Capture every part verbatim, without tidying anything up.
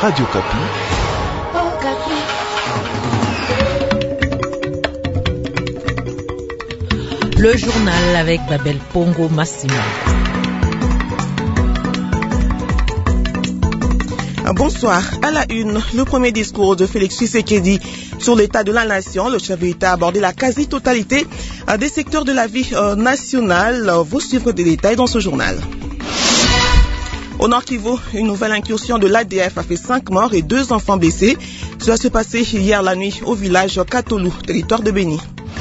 Radio Kapi. Le journal avec Babel Pongo Massimo. Bonsoir. À la une, le premier discours de Félix Tshisekedi sur l'état de la nation. Le chef de l'État a abordé la quasi-totalité des secteurs de la vie nationale. Vous suivrez des détails dans ce journal. Au Nord Kivu, une nouvelle incursion de l'A D F a fait cinq morts et deux enfants blessés. Cela s'est passé hier la nuit au village Katolou, territoire de Béni.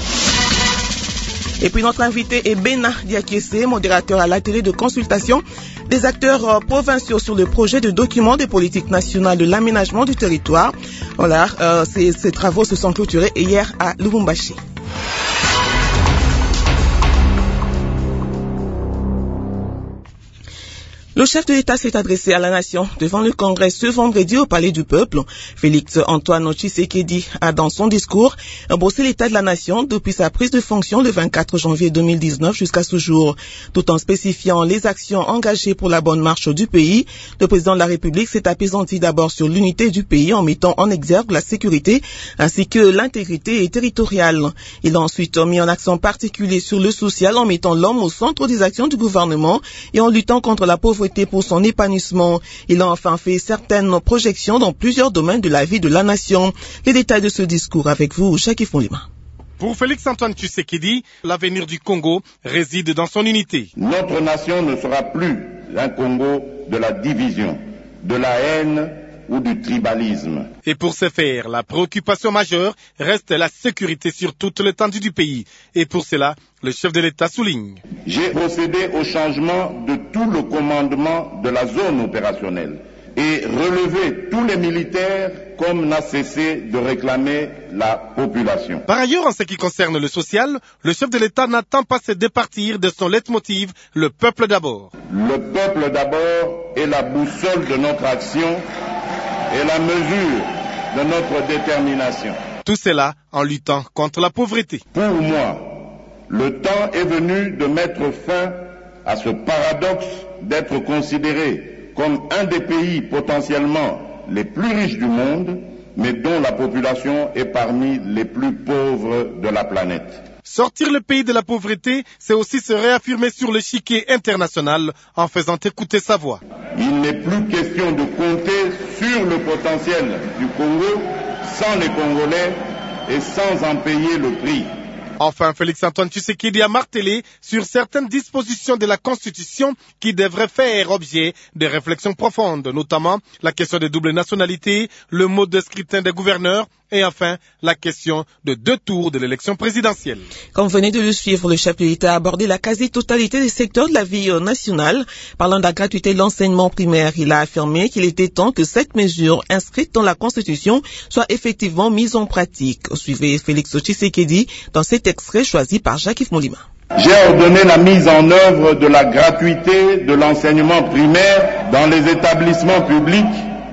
Et puis notre invité est Bena Diakese, modérateur à la télé de consultation des acteurs provinciaux sur le projet de document des politiques nationales de l'aménagement du territoire. Voilà, euh, ces, ces travaux se sont clôturés hier à Lubumbashi. Le chef de l'État s'est adressé à la nation devant le Congrès ce vendredi au Palais du Peuple. Félix Antoine Tshisekedi a dans son discours brossé l'état de la nation depuis sa prise de fonction le vingt-quatre janvier deux mille dix-neuf jusqu'à ce jour. Tout en spécifiant les actions engagées pour la bonne marche du pays, le président de la République s'est apaisanti d'abord sur l'unité du pays en mettant en exergue la sécurité ainsi que l'intégrité territoriale. Il a ensuite mis un accent particulier sur le social en mettant l'homme au centre des actions du gouvernement et en luttant contre la pauvreté pour son épanouissement. Il a enfin fait certaines projections dans plusieurs domaines de la vie de la nation. Les détails de ce discours avec vous, Chaki Fonlima. Pour Félix Antoine Tshisekedi, l'avenir du Congo réside dans son unité. Notre nation ne sera plus un Congo de la division, de la haine ou du tribalisme. Et pour ce faire, la préoccupation majeure reste la sécurité sur toute l'étendue du pays. Et pour cela, le chef de l'État souligne. J'ai procédé au changement de tout le commandement de la zone opérationnelle et relevé tous les militaires comme n'a cessé de réclamer la population. Par ailleurs, en ce qui concerne le social, le chef de l'État n'attend pas se départir de son leitmotiv, le peuple d'abord. Le peuple d'abord est la boussole de notre action et la mesure de notre détermination. Tout cela en luttant contre la pauvreté. Pour moi, le temps est venu de mettre fin à ce paradoxe d'être considéré comme un des pays potentiellement les plus riches du monde, mais dont la population est parmi les plus pauvres de la planète. Sortir le pays de la pauvreté, c'est aussi se réaffirmer sur l'échiquier international en faisant écouter sa voix. Il n'est plus question de compter sur le potentiel du Congo sans les Congolais et sans en payer le prix. Enfin, Félix Antoine Tshisekedi a martelé sur certaines dispositions de la Constitution qui devraient faire objet de réflexions profondes, notamment la question des doubles nationalités, le mode de scrutin des gouverneurs et enfin la question de deux tours de l'élection présidentielle. Comme vous venez de le suivre, le chef de l'État a abordé la quasi-totalité des secteurs de la vie nationale. Parlant de la gratuité de l'enseignement primaire, il a affirmé qu'il était temps que cette mesure inscrite dans la Constitution soit effectivement mise en pratique. Suivez Félix Tshisekedi dans cet extrait choisi par Jacques-Yves Molima. J'ai ordonné la mise en œuvre de la gratuité de l'enseignement primaire dans les établissements publics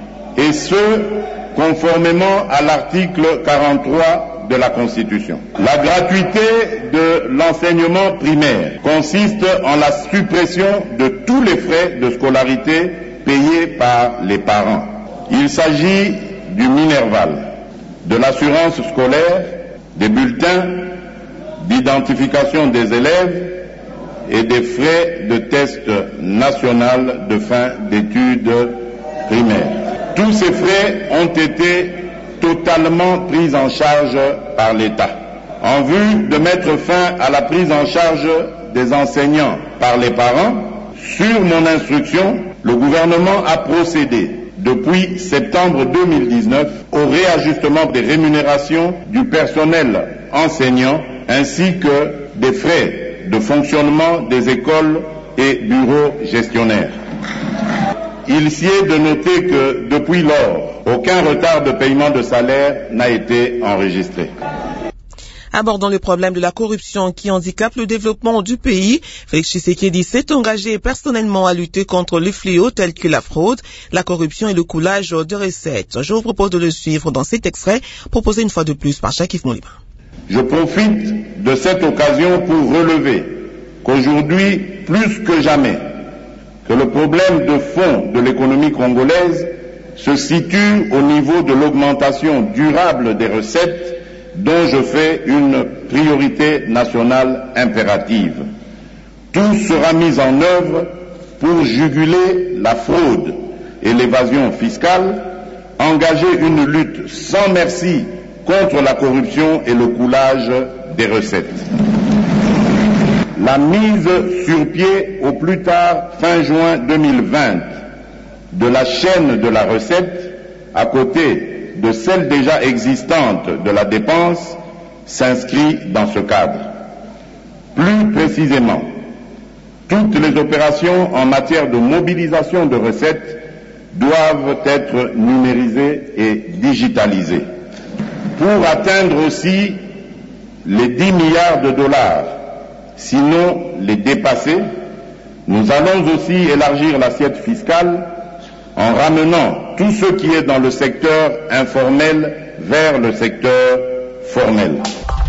et ce, conformément à l'article quarante-trois de la Constitution. La gratuité de l'enseignement primaire consiste en la suppression de tous les frais de scolarité payés par les parents. Il s'agit du Minerval, de l'assurance scolaire, des bulletins d'identification des élèves et des frais de test national de fin d'études primaires. Tous ces frais ont été totalement pris en charge par l'État. En vue de mettre fin à la prise en charge des enseignants par les parents, sur mon instruction, le gouvernement a procédé depuis septembre deux mille dix-neuf au réajustement des rémunérations du personnel enseignant ainsi que des frais de fonctionnement des écoles et bureaux gestionnaires. Il s'y est de noter que, depuis lors, aucun retard de paiement de salaire n'a été enregistré. Abordant le problème de la corruption qui handicape le développement du pays, Félix Tshisekedi s'est engagé personnellement à lutter contre les fléaux tels que la fraude, la corruption et le coulage de recettes. Je vous propose de le suivre dans cet extrait, proposé une fois de plus par Jacques-Yves Molima. Je profite de cette occasion pour relever qu'aujourd'hui, plus que jamais, que le problème de fond de l'économie congolaise se situe au niveau de l'augmentation durable des recettes dont je fais une priorité nationale impérative. Tout sera mis en œuvre pour juguler la fraude et l'évasion fiscale, engager une lutte sans merci contre la corruption et le coulage des recettes. La mise sur pied au plus tard fin juin deux mille vingt de la chaîne de la recette, à côté de celle déjà existante de la dépense, s'inscrit dans ce cadre. Plus précisément, toutes les opérations en matière de mobilisation de recettes doivent être numérisées et digitalisées. Pour atteindre aussi les dix milliards de dollars, sinon les dépasser, nous allons aussi élargir l'assiette fiscale en ramenant tout ce qui est dans le secteur informel vers le secteur formel.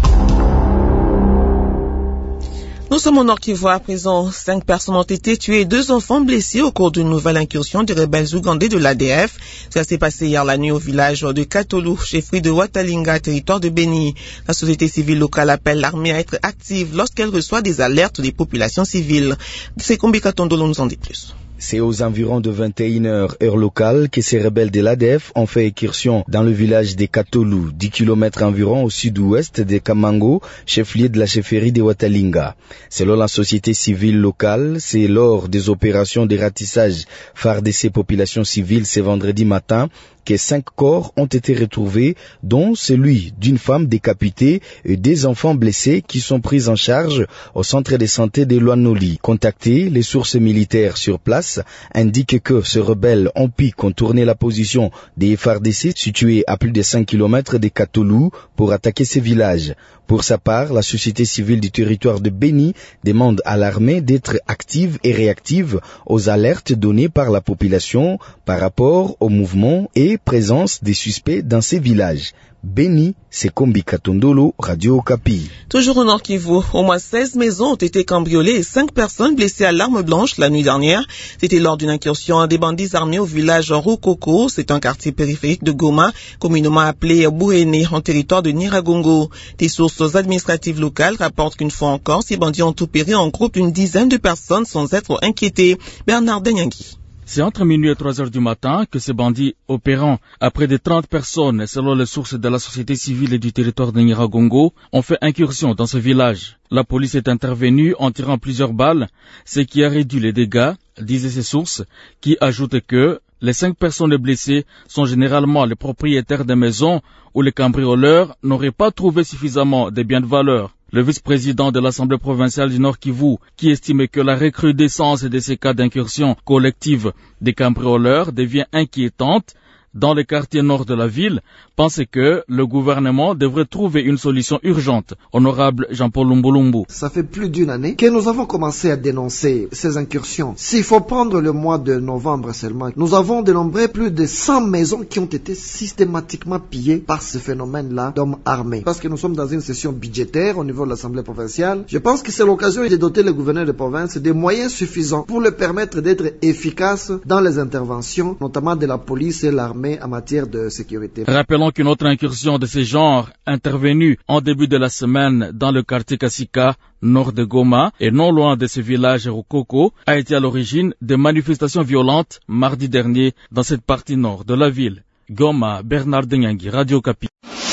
Nous sommes au Nord Kivu à présent. Cinq personnes ont été tuées et deux enfants blessés au cours d'une nouvelle incursion des rebelles ougandais de l'A D F. Ça s'est passé hier la nuit au village de Katolu, chefferie de Watalinga, territoire de Beni. La société civile locale appelle l'armée à être active lorsqu'elle reçoit des alertes des populations civiles. C'est Kombi Katondolo nous en dit plus. C'est aux environs de vingt et une heures heure locale que ces rebelles de l'A D F ont fait incursion dans le village de Katolu, dix kilomètres environ au sud-ouest de Kamango, chef-lieu de la chefferie de Watalinga. Selon la société civile locale, c'est lors des opérations de ratissage phare de ces populations civiles ce vendredi matin que cinq corps ont été retrouvés, dont celui d'une femme décapitée et des enfants blessés qui sont pris en charge au centre de santé de Loanoli. Contactés, les sources militaires sur place indiquent que ces rebelles ont pu contourner la position des F R D C situés à plus de cinq kilomètres de Katolu pour attaquer ces villages. Pour sa part, la société civile du territoire de Beni demande à l'armée d'être active et réactive aux alertes données par la population par rapport au mouvement et présence des suspects dans ces villages. Beni, c'est Kombi Katondolo, Radio Okapi. Toujours au Nord Kivu, au moins seize maisons ont été cambriolées et cinq personnes blessées à l'arme blanche la nuit dernière. C'était lors d'une incursion des bandits armés au village Rukoko. C'est un quartier périphérique de Goma, communément appelé Bouéné, en territoire de Nyiragongo. Des sources administratives locales rapportent qu'une fois encore, ces bandits ont opéré en groupe d'une dizaine de personnes sans être inquiétés. Bernard Denyangui. C'est entre minuit et trois heures du matin que ces bandits opérant à près de trente personnes, selon les sources de la société civile et du territoire de Nyiragongo, ont fait incursion dans ce village. La police est intervenue en tirant plusieurs balles, ce qui a réduit les dégâts, disaient ces sources, qui ajoutent que les cinq personnes blessées sont généralement les propriétaires des maisons où les cambrioleurs n'auraient pas trouvé suffisamment de biens de valeur. Le vice-président de l'Assemblée provinciale du Nord Kivu, qui estime que la recrudescence de ces cas d'incursion collective des cambrioleurs devient inquiétante dans les quartiers nord de la ville, pense que le gouvernement devrait trouver une solution urgente. Honorable Jean-Paul Lumbulumbu. Ça fait plus d'une année que nous avons commencé à dénoncer ces incursions. S'il faut prendre le mois de novembre seulement, nous avons dénombré plus de cent maisons qui ont été systématiquement pillées par ce phénomène-là d'hommes armés. Parce que nous sommes dans une session budgétaire au niveau de l'Assemblée provinciale, je pense que c'est l'occasion de doter le gouverneur de province des moyens suffisants pour le permettre d'être efficace dans les interventions, notamment de la police et l'armée en matière de sécurité. Rappelons qu'une autre incursion de ce genre, intervenue en début de la semaine dans le quartier Kasika, nord de Goma, et non loin de ce village Rukoko, a été à l'origine de manifestations violentes mardi dernier dans cette partie nord de la ville. Goma, Bernard Denyangui, Radio Okapi.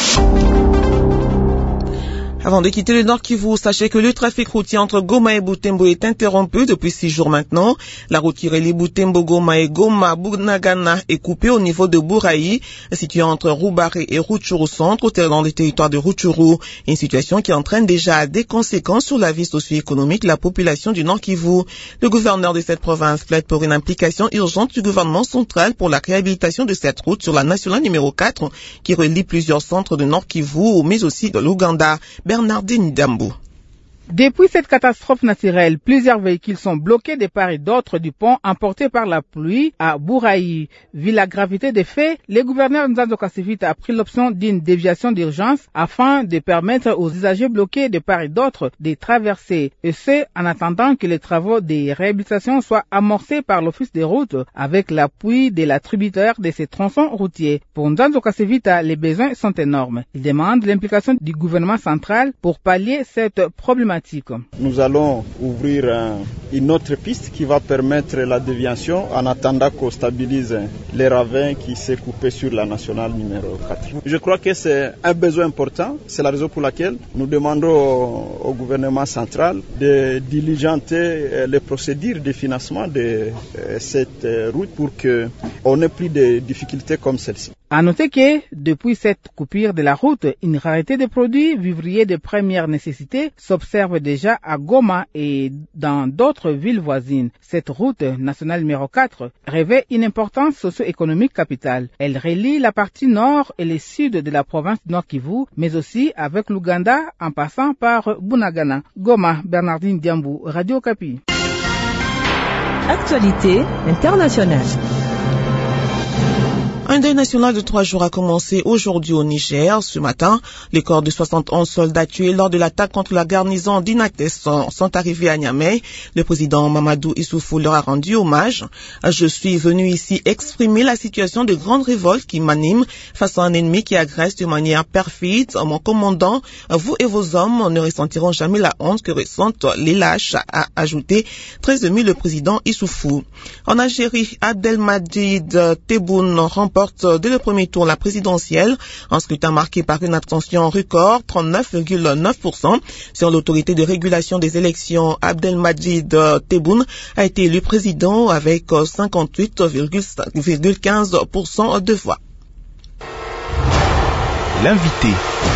Avant de quitter le Nord Kivu, sachez que le trafic routier entre Goma et Butembo est interrompu depuis six jours maintenant. La route qui relie Butembo, Goma et Goma-Bunagana est coupée au niveau de Bouraï, située entre Roubaré et Rutshuru centre, dans le territoire de Rutshuru. Une situation qui entraîne déjà des conséquences sur la vie socio-économique de la population du Nord Kivu. Le gouverneur de cette province plaide pour une implication urgente du gouvernement central pour la réhabilitation de cette route sur la nationale numéro quatre, qui relie plusieurs centres de Nord Kivu, mais aussi de l'Ouganda. Bernardine Dambou. Depuis cette catastrophe naturelle, plusieurs véhicules sont bloqués de part et d'autre du pont emportés par la pluie à Bouraï. Vu la gravité des faits, le gouverneur Nzanzo Kasivita a pris l'option d'une déviation d'urgence afin de permettre aux usagers bloqués de part et d'autre de traverser, et ce en attendant que les travaux de réhabilitation soient amorcés par l'office des routes avec l'appui de l'attributeur de ces tronçons routiers. Pour Nzanzo Kasivita, les besoins sont énormes. Il demande l'implication du gouvernement central pour pallier cette problématique. Nous allons ouvrir un, une autre piste qui va permettre la déviation en attendant qu'on stabilise les ravins qui s'est coupé sur la nationale numéro quatre. Je crois que c'est un besoin important. C'est la raison pour laquelle nous demandons au, au gouvernement central de diligenter les procédures de financement de euh, cette route pour qu'on n'ait plus de difficultés comme celle-ci. À noter que, depuis cette coupure de la route, une rareté de produits vivriers de première nécessité s'observe déjà à Goma et dans d'autres villes voisines. Cette route nationale numéro quatre revêt une importance socio-économique capitale. Elle relie la partie nord et le sud de la province du Nord Kivu, mais aussi avec l'Ouganda en passant par Bunagana. Goma, Bernardine Diambou, Radio Okapi. Actualité internationale. Un deuil national de trois jours a commencé aujourd'hui au Niger. Ce matin, les corps de soixante et onze soldats tués lors de l'attaque contre la garnison d'Inates sont, sont arrivés à Niamey. Le président Mamadou Issoufou leur a rendu hommage. Je suis venu ici exprimer la situation de grande révolte qui m'anime face à un ennemi qui agresse de manière perfide. Mon commandant, vous et vos hommes ne ressentiront jamais la honte que ressentent les lâches, a ajouté très ému le président Issoufou. En Algérie, Abdelmadjid Tebboune remporte dès le premier tour la présidentielle, un scrutin marqué par une abstention record, trente-neuf virgule neuf pour cent. Sur l'autorité de régulation des élections, Abdelmadjid Tebboune a été élu président avec cinquante-huit virgule quinze pour cent de voix. L'invité.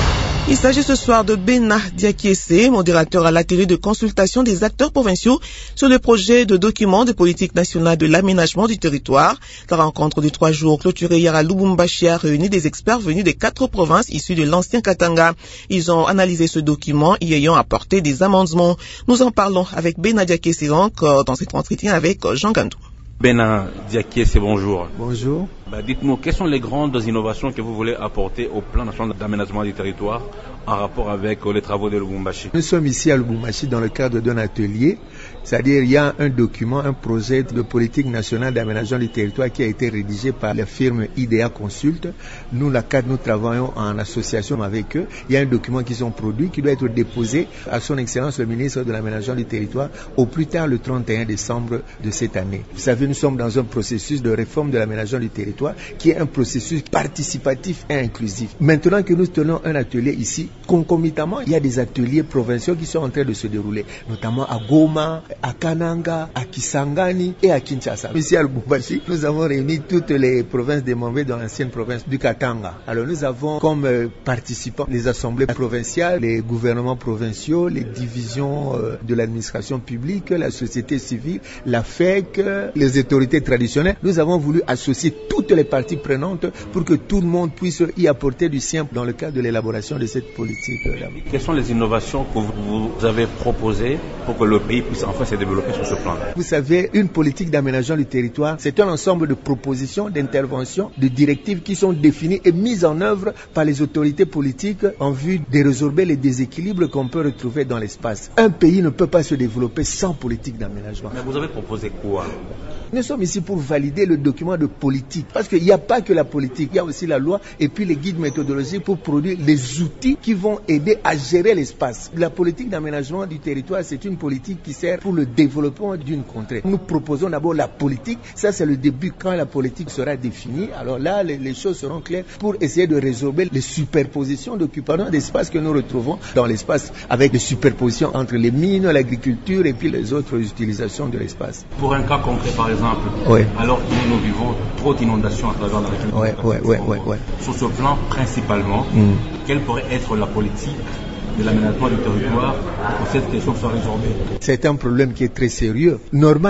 Il s'agit ce soir de Bena Diakiese, modérateur à l'atelier de consultation des acteurs provinciaux sur le projet de document de politique nationale de l'aménagement du territoire. La rencontre de trois jours clôturée hier à Lubumbashi a réuni des experts venus des quatre provinces issues de l'ancien Katanga. Ils ont analysé ce document y ayant apporté des amendements. Nous en parlons avec Bena Diakiese dans cet entretien avec Jean Gandou. Bena Diakiese, bonjour. Bonjour. Bah, dites-nous, quelles sont les grandes innovations que vous voulez apporter au plan national d'aménagement du territoire en rapport avec les travaux de Lubumbashi? Nous sommes ici à Lubumbashi dans le cadre d'un atelier, c'est-à-dire il y a un document, un projet de politique nationale d'aménagement du territoire qui a été rédigé par la firme I D A Consult. Nous, la C A D, nous travaillons en association avec eux. Il y a un document qui sont produits qui doit être déposé à son Excellence le ministre de l'aménagement du territoire au plus tard le trente et un décembre de cette année. Vous savez, nous sommes dans un processus de réforme de l'aménagement du territoire qui est un processus participatif et inclusif. Maintenant que nous tenons un atelier ici, concomitamment, il y a des ateliers provinciaux qui sont en train de se dérouler, notamment à Goma, à Kananga, à Kisangani et à Kinshasa. Ici à Lubumbashi, nous avons réuni toutes les provinces démembrées dans l'ancienne province du Katanga. Alors nous avons comme euh, participants les assemblées provinciales, les gouvernements provinciaux, les divisions euh, de l'administration publique, la société civile, la F E C, les autorités traditionnelles. Nous avons voulu associer toutes les parties prenantes pour que tout le monde puisse y apporter du sien dans le cadre de l'élaboration de cette politique. Quelles sont les innovations que vous avez proposées pour que le pays puisse enfin se développer sur ce plan? Vous savez, une politique d'aménagement du territoire, c'est un ensemble de propositions, d'interventions, de directives qui sont définies et mises en œuvre par les autorités politiques en vue de résorber les déséquilibres qu'on peut retrouver dans l'espace. Un pays ne peut pas se développer sans politique d'aménagement. Mais vous avez proposé quoi? Nous sommes ici pour valider le document de politique. Parce qu'il n'y a pas que la politique, il y a aussi la loi et puis les guides méthodologiques pour produire les outils qui vont aider à gérer l'espace. La politique d'aménagement du territoire, c'est une politique qui sert pour le développement d'une contrée. Nous proposons d'abord la politique. Ça, c'est le début. Quand la politique sera définie, alors là, les, les choses seront claires pour essayer de résorber les superpositions d'occupation d'espace que nous retrouvons dans l'espace avec des superpositions entre les mines, l'agriculture et puis les autres utilisations de l'espace. Pour un cas concret, par exemple, oui. Alors que nous vivons trop d'inondations à travers la région. Ouais, ouais, ouais, ouais, ouais. Sur ce plan, principalement, mm. quelle pourrait être la politique de l'aménagement du territoire pour que cette question soit résorbée? C'est un problème qui est très sérieux. Normalement,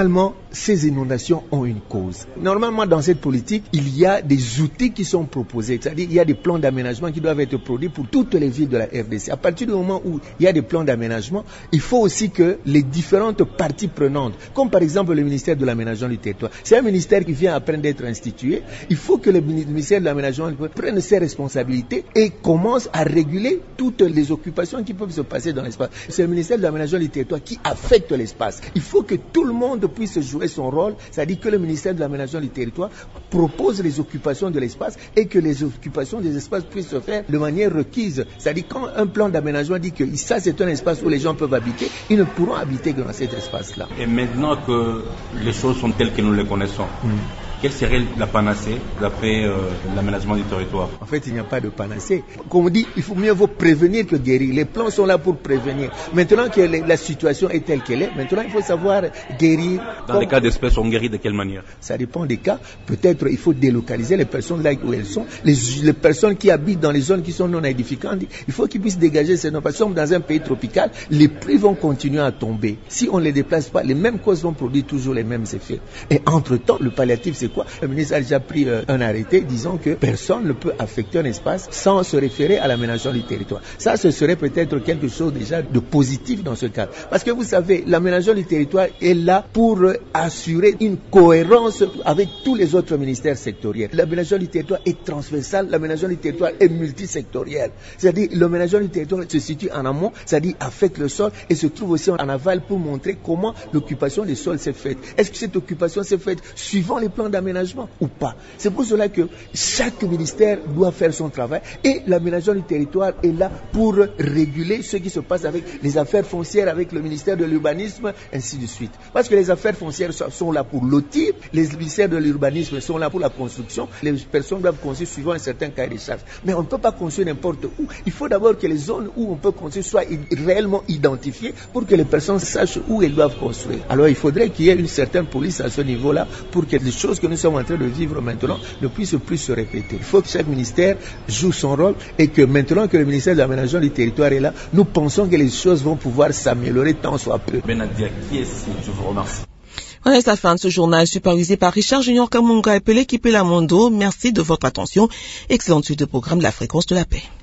ces inondations ont une cause. Normalement, dans cette politique, il y a des outils qui sont proposés. C'est-à-dire, il y a des plans d'aménagement qui doivent être produits pour toutes les villes de la R D C. À partir du moment où il y a des plans d'aménagement, il faut aussi que les différentes parties prenantes, comme par exemple le ministère de l'aménagement du territoire, c'est un ministère qui vient à peine d'être institué, il faut que le ministère de l'aménagement prenne ses responsabilités et commence à réguler toutes les occupations qui peuvent se passer dans l'espace. C'est le ministère de l'aménagement du territoire qui affecte l'espace. Il faut que tout le monde puisse jouer son rôle, c'est-à-dire que le ministère de l'aménagement du territoire propose les occupations de l'espace et que les occupations des espaces puissent se faire de manière requise. C'est-à-dire quand un plan d'aménagement dit que ça c'est un espace où les gens peuvent habiter, ils ne pourront habiter que dans cet espace-là. Et maintenant que les choses sont telles que nous les connaissons, mmh. quelle serait la panacée d'après euh, l'aménagement du territoire? En fait, il n'y a pas de panacée. Comme on dit, il faut mieux vaut prévenir que guérir. Les plans sont là pour prévenir. Maintenant que la situation est telle qu'elle est, maintenant il faut savoir guérir. Dans Comme... les cas d'espèces, on guérit de quelle manière? Ça dépend des cas. Peut-être il faut délocaliser les personnes là où elles sont. Les, les personnes qui habitent dans les zones qui sont non aedificantes, il faut qu'ils puissent dégager ces noms. Parce que dans un pays tropical, les prix vont continuer à tomber. Si on ne les déplace pas, les mêmes causes vont produire toujours les mêmes effets. Et entre-temps, le palliatif, c'est quoi? Le ministre a déjà pris euh, un arrêté disant que personne ne peut affecter un espace sans se référer à l'aménagement du territoire. Ça, ce serait peut-être quelque chose déjà de positif dans ce cadre. Parce que vous savez, l'aménagement du territoire est là pour euh, assurer une cohérence avec tous les autres ministères sectoriels. L'aménagement du territoire est transversal, l'aménagement du territoire est multisectoriel. C'est-à-dire, l'aménagement du territoire se situe en amont, c'est-à-dire affecte le sol et se trouve aussi en aval pour montrer comment l'occupation des sols s'est faite. Est-ce que cette occupation s'est faite suivant les plans d'aménagement ou pas? C'est pour cela que chaque ministère doit faire son travail et l'aménagement du territoire est là pour réguler ce qui se passe avec les affaires foncières, avec le ministère de l'urbanisme, ainsi de suite. Parce que les affaires foncières sont là pour lotir, les ministères de l'urbanisme sont là pour la construction, les personnes doivent construire suivant un certain cahier de charges. Mais on ne peut pas construire n'importe où. Il faut d'abord que les zones où on peut construire soient réellement identifiées pour que les personnes sachent où elles doivent construire. Alors il faudrait qu'il y ait une certaine police à ce niveau-là pour que les choses que nous sommes en train de vivre maintenant ne puissent plus se répéter. Il faut que chaque ministère joue son rôle et que maintenant que le ministère de l'aménagement du territoire est là, nous pensons que les choses vont pouvoir s'améliorer tant soit peu. Benadia, qui est-ce? Je vous remercie. Voilà, c'est la fin de ce journal supervisé par Richard Junior Kamunga et l'équipe Elamondo. Merci de votre attention. Excellente suite de programme de la fréquence de la paix.